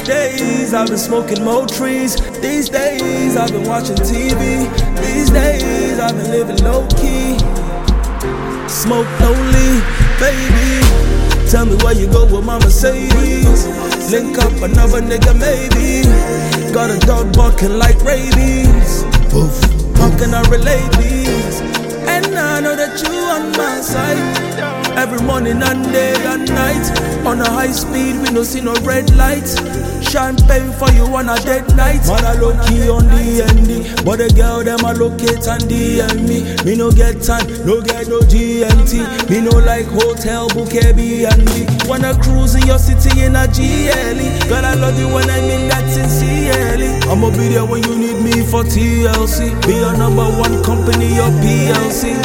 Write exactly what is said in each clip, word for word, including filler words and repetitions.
days I've been smoking more trees. These days I've been watching T V. These days I've been living low key. Smoke lonely, baby. Tell me where you go with my Mercedes. Link up another nigga maybe. Got a dog barking like rabies. Poof, how can I relate these? And I know that you on my side. Every morning and day and night. On a high speed we no see no red light. Champagne for you on a dead night. Man I low key on the N D, but the girl them a locate and D M me. Me no get time, no get no G M T. Me no like hotel book Airbnb. Wanna cruise in your city in a G L E. Girl I love you when I mean that sincerely. I'ma be there when you need me for T L C. Be your number one company, your P L C.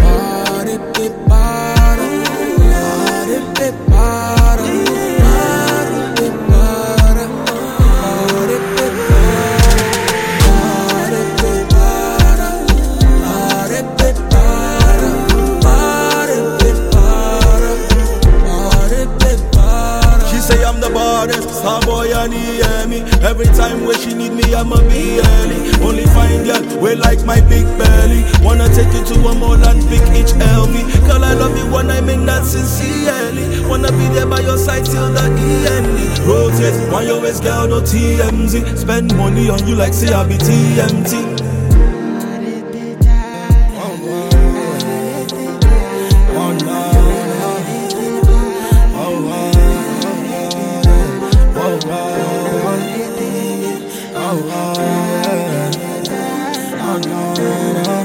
Starboy and he hear me. Every time where she need me, I'ma be early. Only fine girl, we like my big belly. Wanna take you to a mall and pick each L V. Girl, I love you when I mean that sincerely. Wanna be there by your side till the E N D. Rotate, why you always girl, no T M Z. Spend money on you like say I be T M T. Oh, oh, yeah. Oh, no, no.